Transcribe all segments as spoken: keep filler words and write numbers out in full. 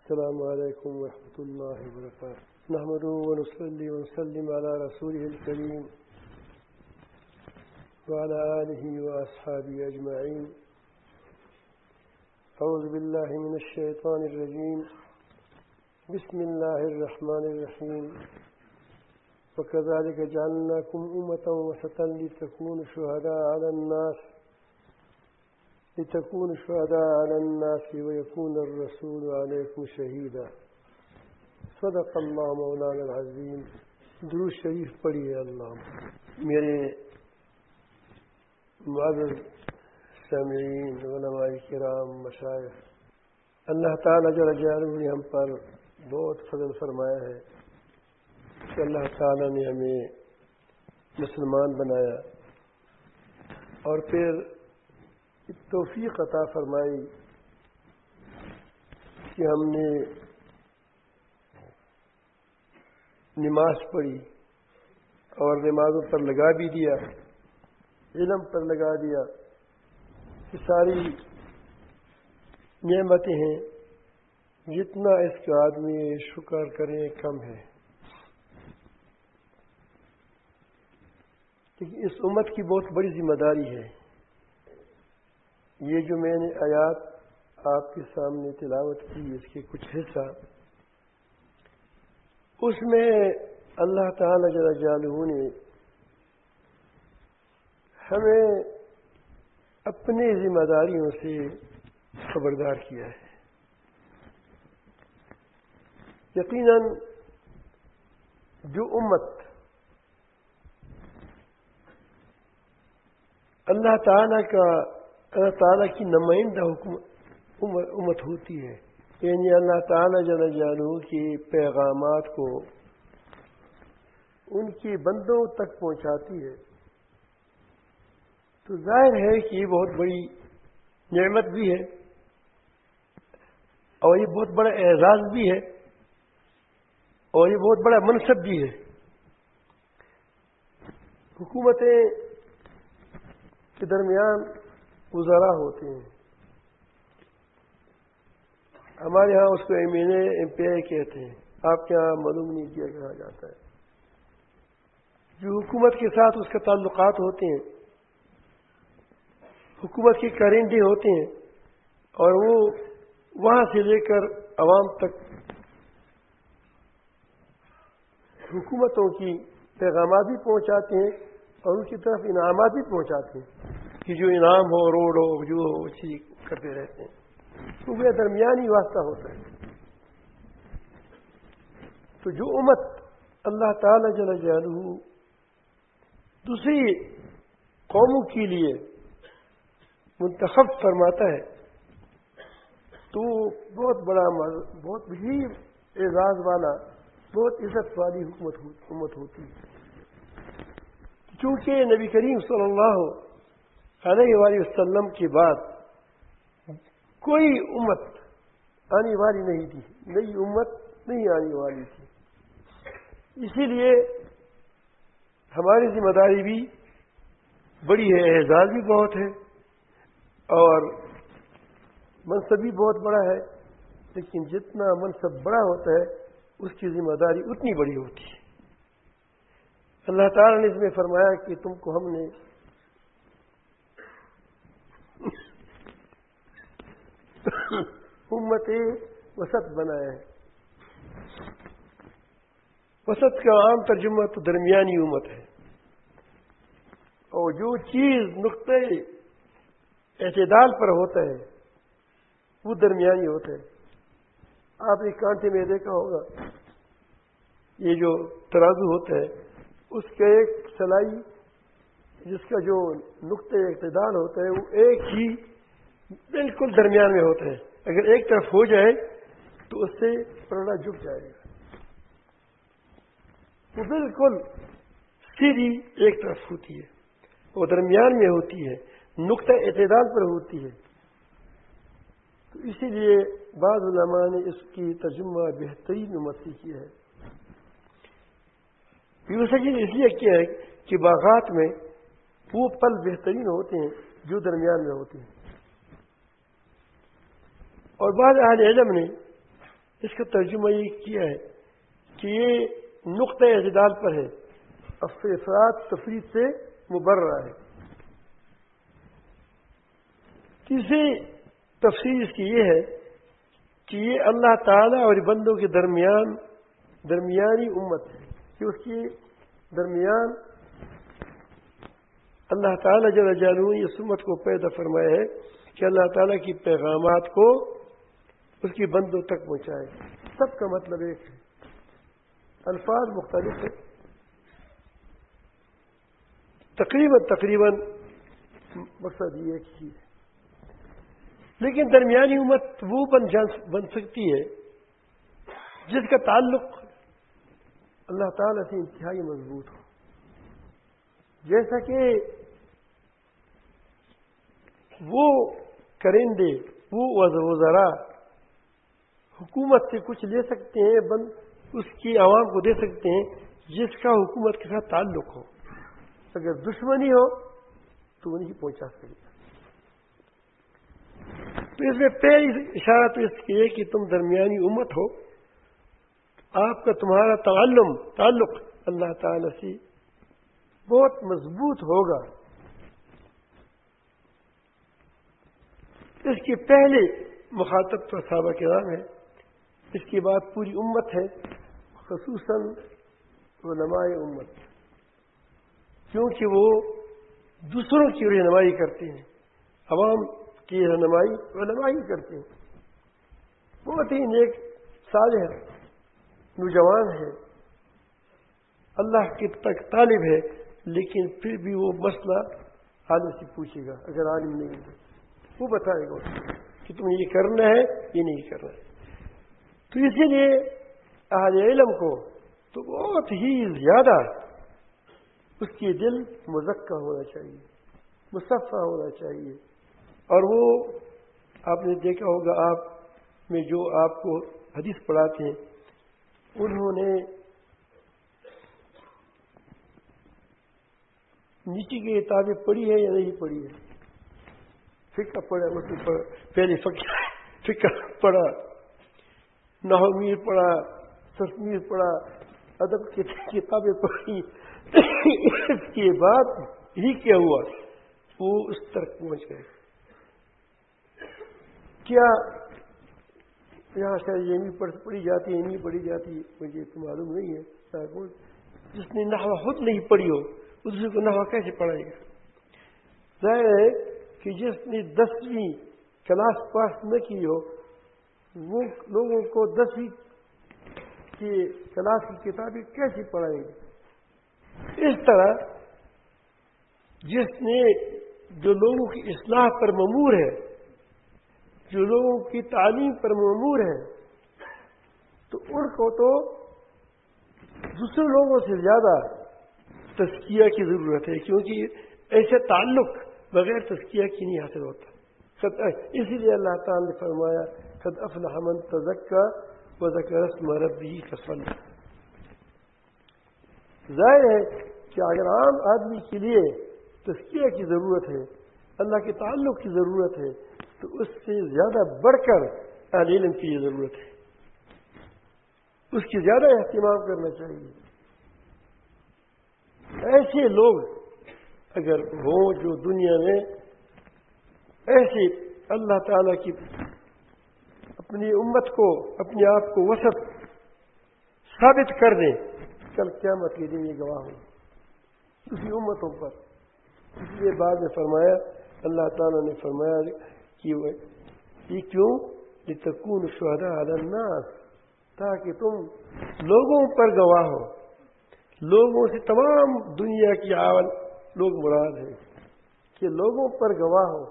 السلام علیکم ورحمۃ اللہ وبرکاتہ نحمده ونصلي ونسلم على رسوله الكريم وعلى آله وأصحابه أجمعين. أعوذ بالله من الشيطان الرجيم. بسم الله الرحمن الرحيم. وكذلك جعلناكم أمة وسطا لتكونوا شهداء على الناس لتكونوا شهداء على الناس ويكون الرسول عليكم شهيدا. صدق اللہ مولانا العظیم. درود شریف پڑھیے. اللہ میرے معزز سامعین، علماء کرام، مشائخ، اللہ تعالیٰ جل جلالہ نے ہم پر بہت فضل فرمایا ہے کہ اللہ تعالیٰ نے ہمیں مسلمان بنایا اور پھر توفیق عطا فرمائی کہ ہم نے نماز پڑھی اور نمازوں پر لگا بھی دیا، علم پر لگا دیا. یہ ساری نعمتیں ہیں، جتنا اس کا آدمی شکر کریں کم ہے. لیکن اس امت کی بہت بڑی ذمہ داری ہے. یہ جو میں نے آیات آپ کے سامنے تلاوت کی، اس کے کچھ حصہ، اس میں اللہ تعالی جل جلالہ نے ہمیں اپنی ذمہ داریوں سے خبردار کیا ہے. یقیناً جو امت اللہ تعالی کا اللہ تعالیٰ کی نمائندہ امت ہوتی ہے، یعنی اللہ تعالیٰ جل جلالہ کے پیغامات کو ان کے بندوں تک پہنچاتی ہے، تو ظاہر ہے کہ یہ بہت بڑی نعمت بھی ہے اور یہ بہت بڑا اعزاز بھی ہے اور یہ بہت بڑا منصب بھی ہے. حکومتیں کے درمیان وزراء ہوتے ہیں. ہمارے ہاں اس کو M N A M P A کہتے ہیں، آپ کے یہاں معلوم نہیں کیا کہا جاتا ہے. جو حکومت کے ساتھ اس کے تعلقات ہوتے ہیں، حکومت کے کارندے ہوتے ہیں، اور وہ وہاں سے لے کر عوام تک حکومتوں کی پیغامات بھی پہنچاتے ہیں اور ان کی طرف انعامات بھی پہنچاتے ہیں کہ جو انعام ہو، روڈ ہو، جو ہو، اسی کرتے رہتے ہیں. تو وہ درمیانی واسطہ ہوتا ہے. تو جو امت اللہ تعالی جل جلالہ دوسری قوموں کے لیے منتخب فرماتا ہے، تو بہت بڑا بہت ہی اعزاز والا، بہت عزت والی حکومت امت ہوتی ہے. چونکہ نبی کریم صلی اللہ علیہ وآلہ وسلم کے بعد کوئی امت آنے والی نہیں تھی، نئی امت نہیں آنے والی تھی. اسی لیے ہماری ذمہ داری بھی بڑی ہے، اعزاز بھی بہت ہے اور منصب بھی بہت بڑا ہے. لیکن جتنا منصب بڑا ہوتا ہے اس کی ذمہ داری اتنی بڑی ہوتی ہے. اللہ تعالیٰ نے اس میں فرمایا کہ تم کو ہم نے امت وسط بنایا ہے. وسط کا عام ترجمہ تو درمیانی امت ہے، اور جو چیز نقطۂ اعتدال پر ہوتا ہے وہ درمیانی ہوتا ہے. آپ ایک کانٹے میں دیکھا ہوگا، یہ جو ترازو ہوتا ہے اس کا ایک سلائی جس کا جو نقطۂ اعتدال ہوتا ہے وہ ایک ہی بالکل درمیان میں ہوتا ہے. اگر ایک طرف ہو جائے تو اس سے پلڑا جھک جائے گا. وہ بالکل سیدھی ایک طرف ہوتی ہے، وہ درمیان میں ہوتی ہے، نقطہ اعتدال پر ہوتی ہے. تو اسی لیے بعض علماء نے اس کی ترجمہ بہترین امت سے کیا ہے. یہ اس لیے کیا ہے کہ باغات میں وہ پل بہترین ہوتے ہیں جو درمیان میں ہوتے ہیں. اور بعض اہل علم نے اس کا ترجمہ یہ کیا ہے کہ یہ نقطۂ اعتدال پر ہے، افراد تفریط سے مبرہ ہے۔ تیسری تفسیر اس کی یہ ہے کہ یہ اللہ تعالیٰ اور بندوں کے درمیان درمیانی امت ہے، کہ اس کے درمیان اللہ تعالیٰ جل جلالہ نے اس امت کو پیدا فرمایا ہے کہ اللہ تعالیٰ کی پیغامات کو اس کی بندوں تک پہنچائے۔ سب کا مطلب ایک ہے، الفاظ مختلف ہیں، تقریباً تقریباً مقصد یہ ایک ہی ہے، لیکن درمیانی امت وہ بن جان بن سکتی ہے جس کا تعلق اللہ تعالیٰ سے انتہائی مضبوط ہو، جیسا کہ وہ کرندے، وہ وزراء حکومت سے کچھ لے سکتے ہیں، بند اس کی عوام کو دے سکتے ہیں جس کا حکومت کے ساتھ تعلق ہو، اگر دشمنی ہو تو وہ نہیں پہنچا سکتے۔ تو اس میں پہلی اشارہ تو اس کی ہے کہ تم درمیانی امت ہو، آپ کا تمہارا تعلم تعلق اللہ تعالی سے بہت مضبوط ہوگا۔ اس کے پہلے مخاطب تو صحابہ کرام ہے، اس کے بعد پوری امت ہے، خصوصاً علماء امت، کیونکہ وہ دوسروں کی رہنمائی کرتے ہیں، عوام کی رہنمائی علماء ہی کرتے ہیں۔ بہت ہی نیک صالح نوجوان ہے، اللہ کے تک طالب ہے، لیکن پھر بھی وہ مسئلہ عالم سے پوچھے گا، اگر عالم نہیں ہے وہ بتائے گا کہ تمہیں یہ کرنا ہے یہ نہیں کرنا ہے۔ تو اسی لیے اہل علم کو تو بہت ہی زیادہ اس کے دل مزکہ ہونا چاہیے، مصفہ ہونا چاہیے، اور وہ آپ نے دیکھا ہوگا، آپ میں جو آپ کو حدیث پڑھاتے ہیں انہوں نے نیچی کی کتابیں پڑھی ہے یا نہیں پڑھی ہے؟ فقہ پڑھا، اس میں پہلے فقہ فقہ پڑھا، نحو میر پڑھا، تصنیف پڑھا، ادب کی کتابیں پڑھی، اس کے بعد ہی کیا ہوا، وہ اس تک پہنچ گئے۔ کیا یہاں سے یہ نہیں پڑھی جاتی ہے، نہیں پڑھی جاتی، مجھے تو معلوم نہیں ہے۔ جس نے نحو خود نہیں پڑھی ہو دوسرے کو نحو کیسے پڑھائے گا؟ ظاہر ہے کہ جس نے دسویں کلاس پاس نہ کی ہو وہ لوگوں کو دسویں کی کلاس کی کتابیں کیسے پڑھائیں گے؟ اس طرح جس نے جو لوگوں کی اصلاح پر مامور ہے، جو لوگوں کی تعلیم پر مامور ہے، تو ان کو تو دوسرے لوگوں سے زیادہ تزکیہ کی ضرورت ہے، کیونکہ ایسے تعلق بغیر تزکیہ کی نہیں حاصل ہوتا۔ اسی لیے اللہ تعالی نے فرمایا قد افلح من تزکا وذکر اسم ربہ فصلی۔ ظاہر ہے کہ اگر عام آدمی کے لیے تزکیہ کی ضرورت ہے، اللہ کے تعلق کی ضرورت ہے، تو اس سے زیادہ بڑھ کر اہل علم کی یہ ضرورت ہے، اس کی زیادہ اہتمام کرنا چاہیے۔ ایسے لوگ اگر ہوں جو دنیا میں ایسے اللہ تعالیٰ کی اپنی امت کو، اپنے آپ کو وسط ثابت کر دیں، کل قیامت کے دن یہ گواہ ہوں اسی امتوں پر۔ اس لیے بعد میں فرمایا، اللہ تعالیٰ نے فرمایا کہ یہ کیوں؟ لتکون شہداء علی الناس، تاکہ تم لوگوں پر گواہ ہو۔ لوگوں سے تمام دنیا کی عوام لوگ مراد ہیں کہ لوگوں پر گواہ ہو،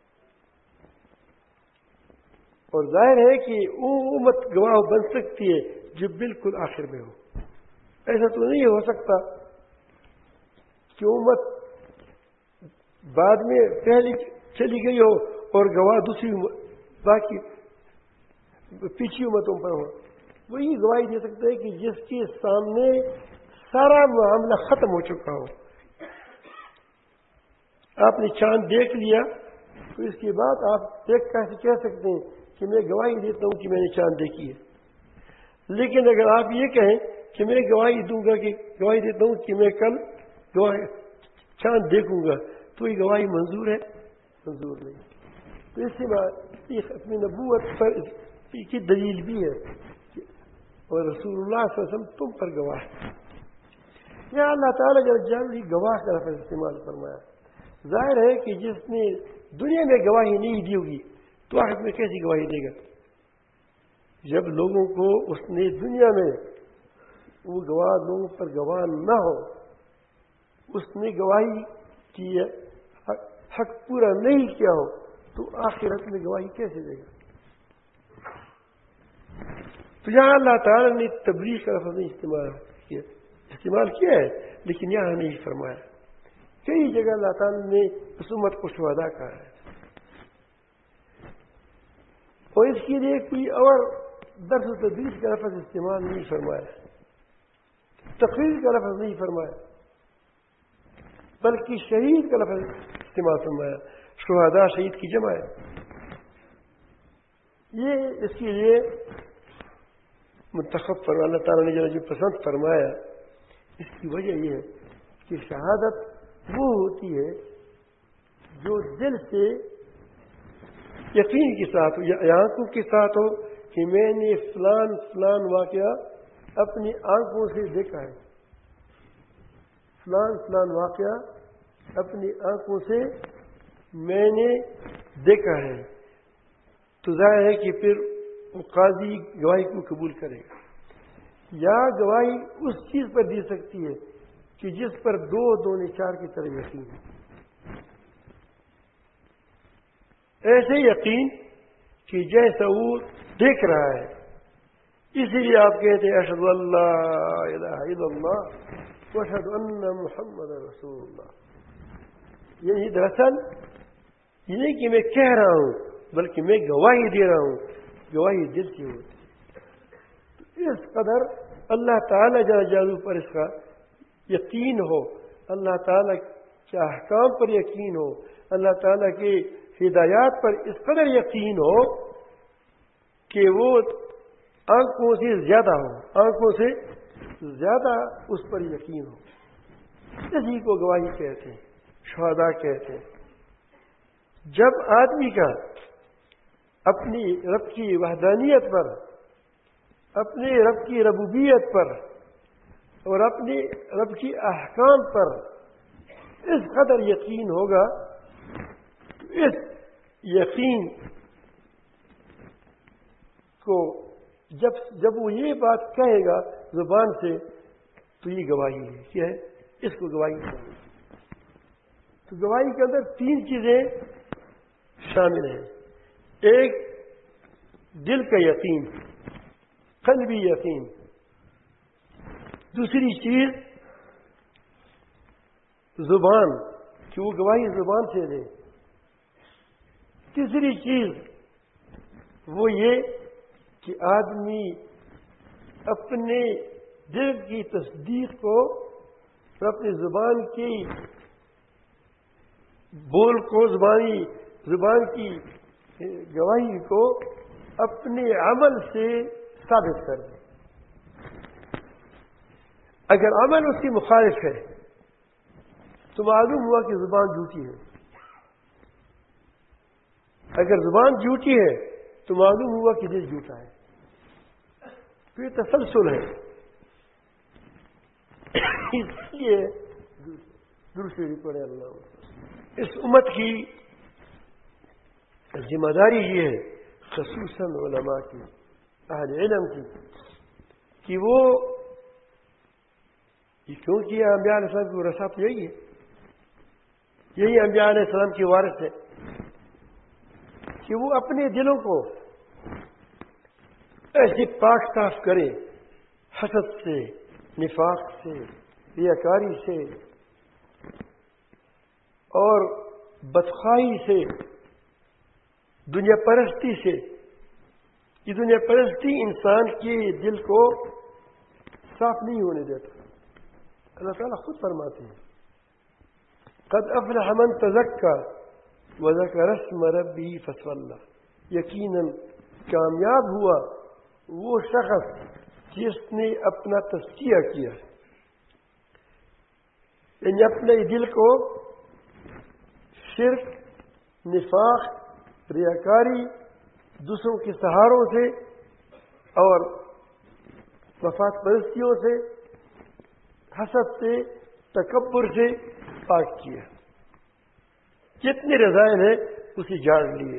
اور ظاہر ہے کہ وہ امت گواہ بن سکتی ہے جو بالکل آخر میں ہو۔ ایسا تو نہیں ہو سکتا کہ امت بعد میں پہلی چلی گئی ہو اور گواہ دوسری باقی پچھلی امتوں پر ہو۔ وہی گواہی دے سکتا ہے کہ جس کے سامنے سارا معاملہ ختم ہو چکا ہو۔ آپ نے چاند دیکھ لیا تو اس کے بعد آپ دیکھ کیسے کہہ سکتے ہیں کہ میں گواہی دیتا ہوں کہ میں نے چاند دیکھی ہے؟ لیکن اگر آپ یہ کہیں کہ میں گواہی دوں گا کہ گواہی دیتا ہوں کہ میں کل گواہی چاند دیکھوں گا، تو یہ گواہی منظور ہے؟ منظور نہیں۔ تو اس سے بات یہ ختم نبوت پر کی دلیل بھی ہے اور رسول اللہ صلی اللہ علیہ وسلم تم پر گواہ ہے۔ یہاں اللہ تعالیٰ جل جلالہ گواہ کا لفظ استعمال فرمایا۔ ظاہر ہے کہ جس نے دنیا میں گواہی نہیں دی ہوگی تو آخرت میں کیسی گواہی دے گا؟ جب لوگوں کو اس نے دنیا میں وہ گواہ لوگوں پر گواہ نہ ہو، اس نے گواہی کی حق پورا نہیں کیا ہو، تو آخرت میں گواہی کیسے دے گا؟ تو یہاں اللہ تعالیٰ نے تبلیغ کا لفظ نہیں استعمال کیا استعمال کیا ہے لیکن یہاں نہیں فرمایا۔ کئی جگہ اللہ تعالیٰ نے اس امت کو شہداء کہا ہے، اور اس کے لیے کوئی اور درس و تدریس کا لفظ استعمال نہیں فرمایا، تقریر کا لفظ نہیں فرمایا، بلکہ شہید کا لفظ استعمال فرمایا۔ شہداء شہید کی جمع ہے۔ یہ اس کے لیے منتخب فرما اللہ تعالیٰ نے جو پسند فرمایا، اس کی وجہ یہ ہے کہ شہادت وہ ہوتی ہے جو دل سے یقین کے ساتھ ہو یا آنکھوں کے ساتھ ہو کہ میں نے فلان فلان واقعہ اپنی آنکھوں سے دیکھا ہے، فلان فلان واقعہ اپنی آنکھوں سے میں نے دیکھا ہے، تو ظاہر ہے کہ پھر قاضی گواہی کو قبول کرے گا۔ یا گواہی اس چیز پر دی سکتی ہے کہ جس پر دو دونے چار کی طرح یقین ہے، ایسے یقین کہ جیسا وہ دیکھ رہا ہے۔ اسی لیے آپ کہتے ہیں اشہد ان لا الہ الا اللہ واشہد ان محمد رسول اللہ۔ یعنی دراصل یہ نہیں کہ میں کہہ رہا ہوں بلکہ میں گواہی دے رہا ہوں، گواہی دل سے ہوتی۔ اس قدر اللہ تعالیٰ جل جلالہ پر اس کا یقین ہو، اللہ تعالیٰ کے احکام پر یقین ہو، اللہ تعالیٰ کے ہدایات پر اس قدر یقین ہو کہ وہ آنکھوں سے زیادہ ہو، آنکھوں سے زیادہ اس پر یقین ہو۔ اسی کو گواہی کہتے ہیں، شہداء کہتے ہیں۔ جب آدمی کا اپنی رب کی وحدانیت پر، اپنے رب کی ربوبیت پر اور اپنے رب کی احکام پر اس قدر یقین ہوگا، اس یقین کو جب جب وہ یہ بات کہے گا زبان سے تو یہ گواہی ہے۔ کیا ہے؟ اس کو گواہی کہیں گے۔ تو گواہی کے اندر تین چیزیں شامل ہیں۔ ایک دل کا یقین، قلبی یقین۔ دوسری چیز زبان، کہ وہ گواہی زبان سے دے۔ تیسری چیز وہ یہ کہ آدمی اپنے دل کی تصدیق کو اور اپنی زبان کی بول کو، زبانی زبان کی گواہی کو اپنے عمل سے ثابت کر دے۔ اگر عمل اس کی مخالف ہے تو معلوم ہوا کہ زبان جھوٹی ہے، اگر زبان جھوٹی ہے تو معلوم ہوا کہ دل جھوٹا ہے۔ تو یہ تسلسل ہے۔ اس لیے دوسری پڑے اللہ اس امت کی ذمہ داری یہ ہے، خصوصاً علماء کی، اہل علم کی، کہ وہ کیونکہ انبیاء علیہ السلام کی وراثت یہی ہے، یہی انبیاء علیہ السلام کی وارث ہے، کہ وہ اپنے دلوں کو ایسے پاک صاف کرے حسد سے، نفاق سے، ریاکاری سے اور بدخواہی سے، دنیا پرستی سے۔ یہ دنیا پرستی انسان کے دل کو صاف نہیں ہونے دیتا۔ اللہ تعالیٰ خود فرماتے ہیں قد افلح من تزکا وذکر اسم ربہ فصلی۔ یقیناً کامیاب ہوا وہ شخص جس نے اپنا تزکیہ کیا، یعنی اپنے دل کو شرک، نفاق، ریاکاری، دوسروں کے سہاروں سے اور مفاد پرستیوں سے، حسد سے، تکبر سے پاک کیا، جتنے رذائل ہیں اسے جاڑ لیے۔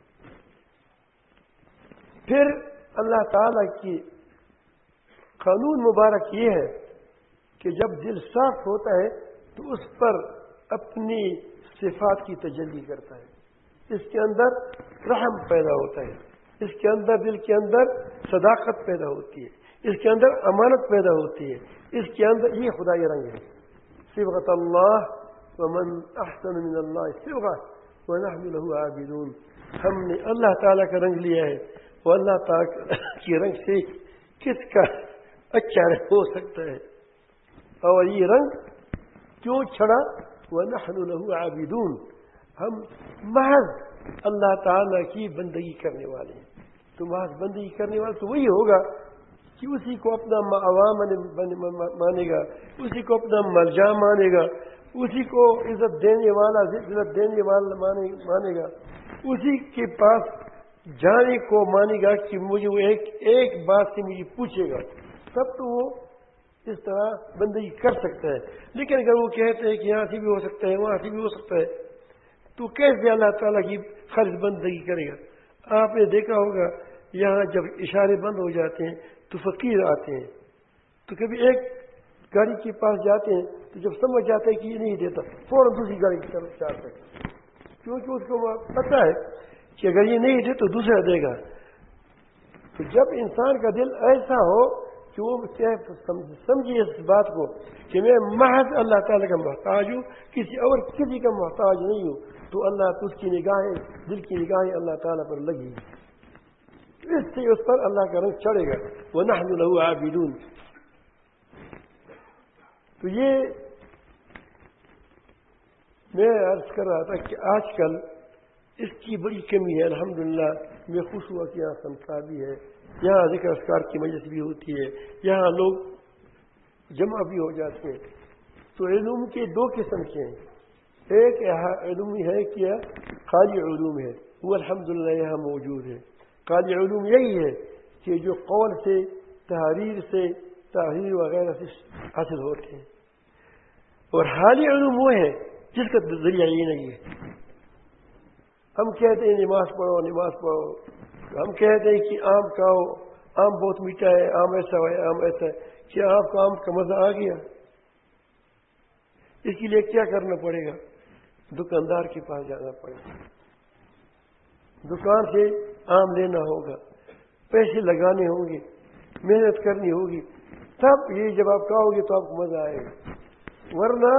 پھر اللہ تعالی کی قانون مبارک یہ ہے کہ جب دل صاف ہوتا ہے تو اس پر اپنی صفات کی تجلی کرتا ہے، اس کے اندر رحم پیدا ہوتا ہے، اس کے اندر دل کے اندر صداقت پیدا ہوتی ہے، اس کے اندر امانت پیدا ہوتی ہے، اس کے اندر یہ خدائی رنگ ہے، صبغۃ اللہ ومن احسن من اللہ صبغہ ونحن له عابدون۔ ہم نے اللہ تعالیٰ کا رنگ لیا ہے، وہ اللہ تعالیٰ کے رنگ سے کس کا اچھا رنگ ہو سکتا ہے؟ اور یہ رنگ کیوں چھڑا؟ وَنَحْنُ لَهُ عَابِدُونَ، ہم محض اللہ تعالیٰ کی بندگی کرنے والے ہیں۔ تو محض بندگی کرنے والے تو وہی ہوگا کہ اسی کو اپنا عوام مانے گا، اسی کو اپنا ملجا مانے گا، اسی کو عزت دینے والا عزت دینے والا مانے گا، اسی کے پاس جانے کو مانے گا کہ مجھے وہ ایک ایک بات سے مجھے پوچھے گا، تب تو وہ اس طرح بندگی کر سکتا ہے۔ لیکن اگر وہ کہتے ہیں کہ یہاں سے بھی ہو سکتا ہے وہاں سے بھی ہو سکتا ہے، تو کیسے اللہ تعالیٰ کی خالص بندگی کرے گا؟ آپ نے دیکھا ہوگا یہاں جب اشارے بند ہو جاتے ہیں تو فقیر آتے ہیں، تو کبھی ایک گاڑی کے پاس جاتے ہیں تو جب سمجھ جاتے ہیں کہ یہ نہیں دیتا فوراً دوسری گاڑی کی طرف چاہتے ہیں، کیونکہ اس کو پتہ ہے کہ اگر یہ نہیں دے تو دوسرا دے گا۔ تو جب انسان کا دل ایسا ہو کہ وہ سمجھے اس بات کو کہ میں محض اللہ تعالیٰ کا محتاج ہوں، کسی اور کسی کا محتاج نہیں ہوں، تو اللہ تو اس کی نگاہیں، دل کی نگاہیں اللہ تعالیٰ پر لگی، اس سے اس پر اللہ کا رنگ چڑھے گا۔ وَنَحْنُ لَهُ عَابِدُونَ۔ تو یہ میں عرض کر رہا تھا کہ آج کل اس کی بڑی کمی ہے۔ الحمدللہ میں خوش ہوا کہ یہاں سمتا بھی ہے، یہاں ذکر اذکار کی مجلس بھی ہوتی ہے، یہاں لوگ جمع بھی ہو جاتے ہیں۔ تو علوم کے دو قسم کے ہیں، ایک علوم ہے کہ خالی علوم ہے، وہ الحمدللہ یہاں موجود ہے۔ خالی علوم یہی ہے کہ جو قول سے، تحریر سے، تحریر وغیرہ سے حاصل ہوتے ہیں، اور حالی علوم وہ ہے جس کا ذریعہ یہ نہیں ہے۔ ہم کہتے ہیں نماز پڑھو نماز پڑھو، ہم کہتے ہیں کہ آم کھاؤ، آم بہت میٹھا ہے، آم ایسا ہے، آم ایسا ہے، کیا آپ کو آم کا مزہ آ گیا؟ اس کے لیے کیا کرنا پڑے گا؟ دکاندار کے پاس جانا پڑے گا، دکان سے آم لینا ہوگا، پیسے لگانے ہوں گے، محنت کرنی ہوگی، تب یہ جب آپ کھاؤ گے تو آپ کو مزہ آئے گا، ورنہ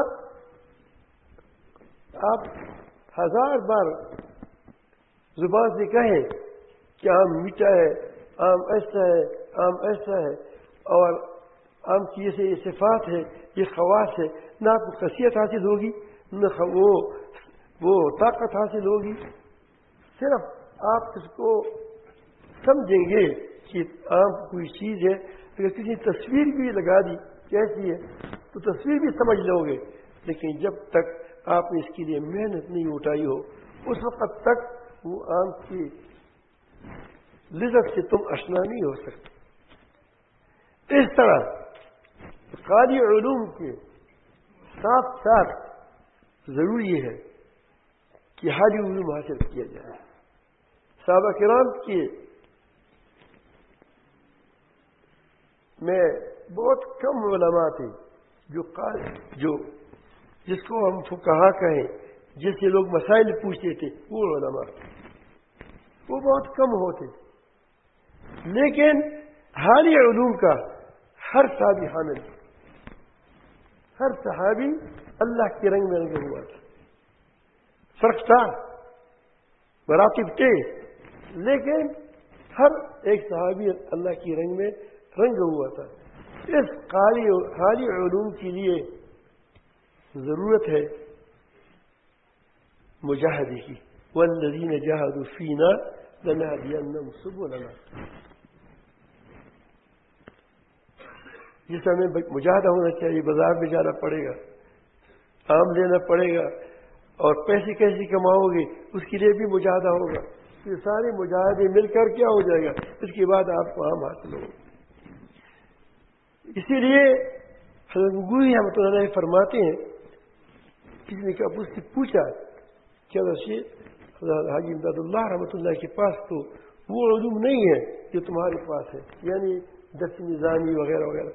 آپ ہزار بار زبان سے کہیں کہ آم میٹھا ہے، آم ایسا ہے، آم ایسا ہے، اور آم کی یہ صفات ہے، یہ خواص ہے، نہ آپ کو خاصیت حاصل ہوگی، نہ وہ وہ طاقت حاصل ہوگی، صرف آپ اس کو سمجھیں گے کہ آم کوئی چیز ہے۔ اگر کسی تصویر بھی لگا دی کیسی ہے تو تصویر بھی سمجھ لو گے، لیکن جب تک آپ نے اس کے لیے محنت نہیں اٹھائی ہو اس وقت تک وہ آم کی لذت سے تم اشنا نہیں ہو سکتے۔ اس طرح خالی علوم کے ساتھ ساتھ ضروری ہے کہ حالی علوم حاصل کیا جائے۔ صحابہ کرام کے میں بہت کم علماء تھے جو جو جس کو ہم فقہا کہیں، جس سے لوگ مسائل پوچھتے تھے، وہ علماء وہ بہت کم ہوتے، لیکن حالی علوم کا ہر صحابی حامل، ہر صحابی اللہ کے رنگ میں رنگا ہوا تھا۔ فرق تھا، مراتب تھے، لیکن ہر ایک صحابی اللہ کی رنگ میں رنگا ہوا تھا۔ اس حالی علوم کے لیے ضرورت ہے مجاہدے کی، والذین جاہدوا فینا لنہدینہم سبلنا۔ جس میں مجاہدہ ہونا چاہیے، بازار میں جانا پڑے گا، آم لینا پڑے گا، اور پیسے کیسے کماؤ گے اس کے لیے بھی مجاہدہ ہوگا. یہ سارے مجاہدے مل کر کیا ہو جائے گا، اس کے بعد آپ کو آم حاصل ہوگا. اسی لیے حضرت گوئی رحمۃ اللہ علیہ فرماتے ہیں، کسی نے اس سے پوچھا کہ حضرت حاجی امداد اللہ رحمۃ اللہ کے پاس تو وہ علوم نہیں ہے جو تمہارے پاس ہے، یعنی دس نظامی وغیرہ وغیرہ،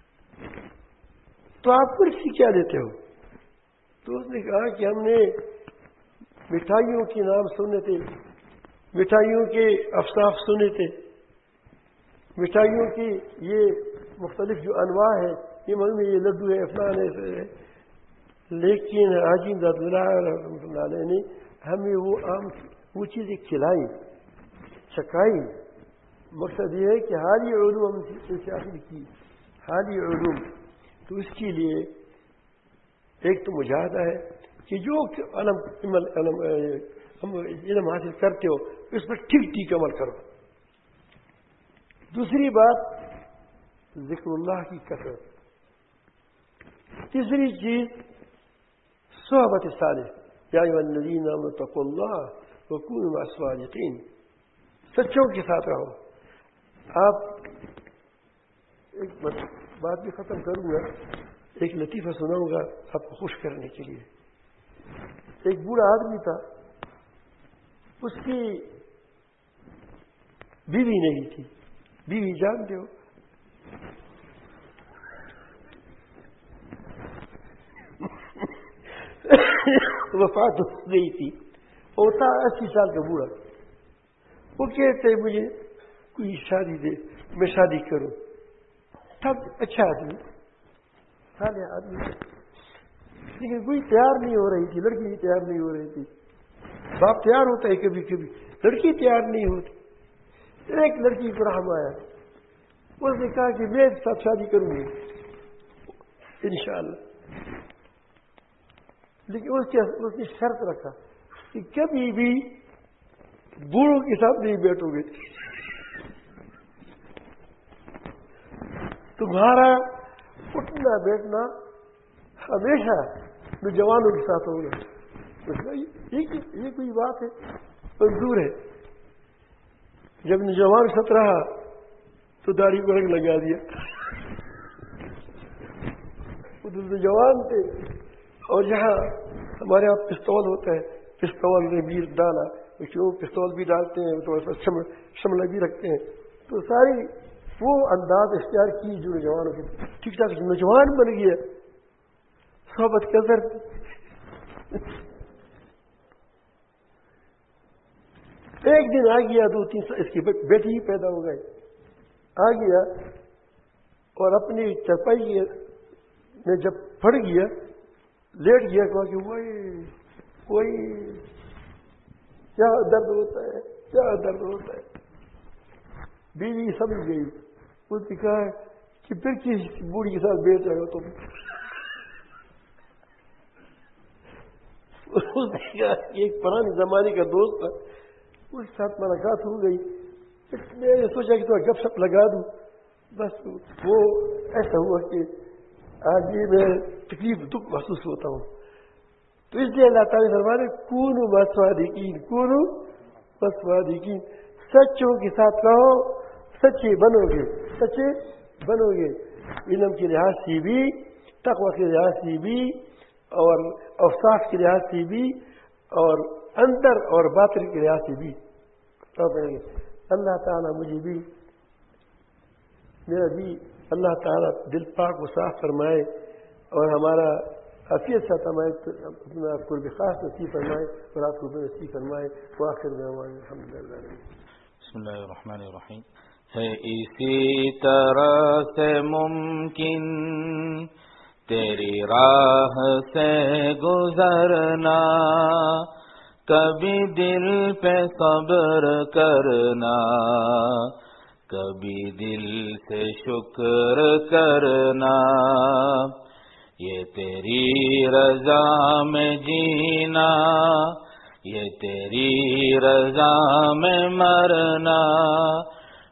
تو آپ پر سے کیا دیتے ہو؟ تو اس نے کہا کہ ہم نے مٹھائیوں کے نام سنے تھے، مٹھائیوں کے افصاف سنے تھے، مٹھائیوں کی یہ مختلف جو انواع ہے، یہ معلوم ہے یہ لڈو ہے، افلان ہے، لیکن حاجی امداد اللہ رحمۃ اللہ علیہ نے ہمیں وہ عام وہ چیزیں کھلائی، چکھائی. مقصد یہ ہے کہ حالی علوم ہم سے حاصل کی، حالی علوم. تو اس کے لیے ایک تو مجاہدہ ہے کہ جو علم علم ہم علم حاصل کرتے ہو اس پر ٹھیک ٹھیک عمل کرو. دوسری بات ذکر اللہ کی کثرت. تیسری چیز صحبت صالح، یا ایھا الذین آمنوا اتقوا اللہ وکونوا مع الصادقین. سچوں کے ساتھ رہو. آپ ایک بات بھی ختم کروں گا، ایک لطیفہ سناؤں گا آپ کو خوش کرنے کے لیے. ایک بوڑھا آدمی تھا، اس کی بیوی نہیں تھی. بیوی جانتے ہو وفات ہو گئی تھی، اور تھا اسی سال کا بوڑھا. وہ کہتے مجھے کوئی شادی دے، میں شادی کروں. تب اچھا آدمی، صالح آدمی، لیکن کوئی تیار نہیں ہو رہی تھی، لڑکی بھی تیار نہیں ہو رہی تھی. باپ تیار ہوتا ہے کبھی کبھی، لڑکی تیار نہیں ہوتی. ایک لڑکی کو رحم آیا، اس نے کہا کہ میں ساتھ شادی کروں گی انشاءاللہ. لیکن اس کے اس نے شرط رکھا کہ کبھی بھی بوڑھوں کے ساتھ نہیں بیٹھو گے، تمہارا اٹھنا بیٹھنا ہمیشہ نوجوانوں کے ساتھ ہوگا. یہ کوئی بات ہے؟ منظور ہے. جب نوجوان کے ساتھ رہا تو داڑھی کو رنگ لگا دیا. وہ نوجوان تھے، اور جہاں ہمارے یہاں پستول ہوتا ہے، پستول میں بھی ڈالا، وہ پستول بھی ڈالتے ہیں تو شملہ بھی رکھتے ہیں. تو ساری وہ انداز اختیار کی جو نوجوانوں کے ٹھیک ٹھاک نوجوان بن گیا. صحبت قدر. ایک دن آ گیا، دو تین سال اس کی بیٹی ہی پیدا ہو گئے. آ گیا اور اپنی چرپائی میں جب پڑ گیا، لیٹ گیا، کہا کہ وہی وہی کیا درد ہوتا ہے، کیا درد ہوتا ہے. بیوی سمجھ گئی. اس نے کہا کہ پھر کس بوڑھی کے ساتھ بیٹھ رہے ہو تم؟ اس نے کہا کہ ایک پرانے زمانے کا دوست تھا، اس کے ساتھ ملاقات ہو گئی. میں نے سوچا کہ تھوڑا گپ شپ لگا دوں. بس وہ ایسا ہوا کہ آج یہ میں تکلیف دکھ محسوس ہوتا ہوں. تو اس لیے اللہ تعالیٰ فرماتے کونوا مع الصادقین، کونوا مع الصادقین. سچوں کے ساتھ رہو، سچے بنو گے، سچے بنو گے. علم کے لحاظ سے بھی، تقوی کے لحاظ سے بھی، اور اوصاف کے لحاظ سے بھی، اور اندر اور باطن کے لحاظ سے بھی. اللہ تعالیٰ مجھے بھی، میرا بھی اللہ تعالیٰ دل پاک و صاف فرمائے، اور ہمارا حفیظ سا فرمائے، اپنا قرب خاص نصیب فرمائے، اور آپ کو نصیب فرمائے. وآخر دعوانا الحمدللہ. بسم اللہ الرحمن الرحیم. ہے اسی طرح سے ممکن تیری راہ سے گزرنا، کبھی دل پہ صبر کرنا، کبھی دل سے شکر کرنا. یہ تیری رضا میں جینا، یہ تیری رضا میں مرنا،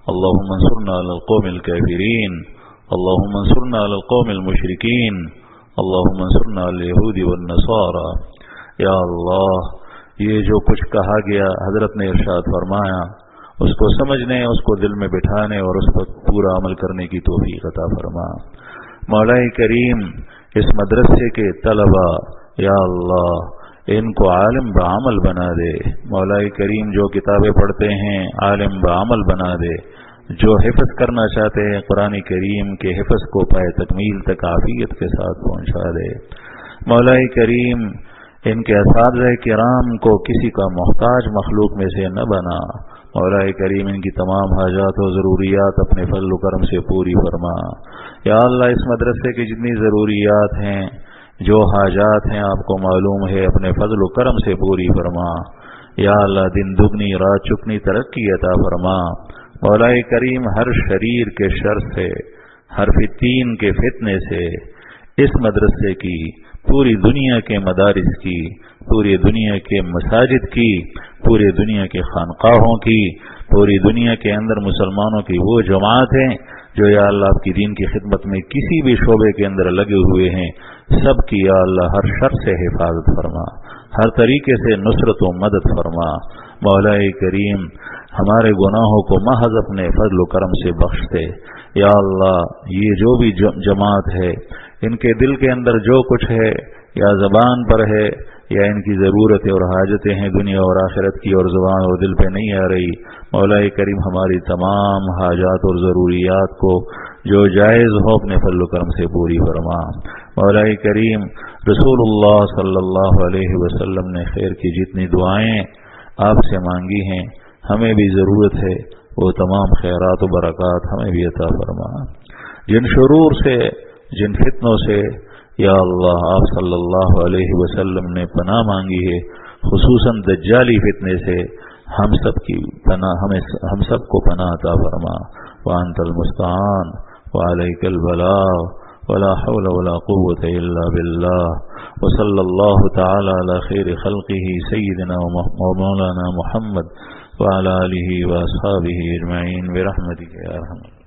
اللهم انصرنا على القوم الكافرين اللهم انصرنا على القوم المشركين اللهم انصرنا على اليهود والنصارى. یا اللہ یہ جو کچھ کہا گیا حضرت نے ارشاد فرمایا اس کو سمجھنے، اس کو دل میں بٹھانے اور اس پر پورا عمل کرنے کی توفیق عطا فرما. مولا کریم اس مدرسے کے طلبا یا اللہ ان کو عالم بعمل بنا دے. مولا کریم جو کتابیں پڑھتے ہیں عالم بعمل بنا دے. جو حفظ کرنا چاہتے ہیں قرآن کریم کے حفظ کو پائے تکمیل تک عافیت کے ساتھ پہنچا دے. مولا کریم ان کے اساتذہ کرام کو کسی کا محتاج مخلوق میں سے نہ بنا. مولا کریم ان کی تمام حاجات و ضروریات اپنے فضل و کرم سے پوری فرما. یا اللہ اس مدرسے کی جتنی ضروریات ہیں جو حاجات ہیں آپ کو معلوم ہے، اپنے فضل و کرم سے پوری فرما. یا اللہ دن دگنی رات چکنی ترقی عطا فرما. مولا کریم ہر شریر کے شر سے، ہر فتین کے فتنے سے اس مدرسے کی، پوری دنیا کے مدارس کی، پوری دنیا کے مساجد کی، پوری دنیا کے خانقاہوں کی، پوری دنیا کے اندر مسلمانوں کی وہ جماعت ہیں جو یا اللہ آپ کی دین کی خدمت میں کسی بھی شعبے کے اندر لگے ہوئے ہیں، سب کی یا اللہ ہر شر سے حفاظت فرما، ہر طریقے سے نصرت و مدد فرما. مولا کریم ہمارے گناہوں کو محض اپنے فضل و کرم سے بخش دے. یا اللہ یہ جو بھی جماعت ہے ان کے دل کے اندر جو کچھ ہے یا زبان پر ہے یا ان کی ضرورتیں اور حاجتیں ہیں دنیا اور آخرت کی اور زبان اور دل پہ نہیں آ رہی، مولا کریم ہماری تمام حاجات اور ضروریات کو جو جائز ہو اپنے فضل و کرم سے پوری فرما. مولا کریم رسول اللہ صلی اللہ علیہ وسلم نے خیر کی جتنی دعائیں آپ سے مانگی ہیں ہمیں بھی ضرورت ہے وہ تمام خیرات و برکات ہمیں بھی عطا فرما. جن شرور سے، جن فتنوں سے یا اللہ آپ صلی اللہ علیہ وسلم نے پناہ مانگی ہے، خصوصاً دجالی فتنے سے ہم سب کی پناہ ہمیں ہم سب کو پناہ عطا فرما. وانت المستعان وعلیک البلاغ ولا حول ولا قوة الا بالله. وصلى الله تعالى على خير خلقه سيدنا ومولانا محمد وعلى آله وأصحابه أجمعين برحمتك يا أرحم الراحمين.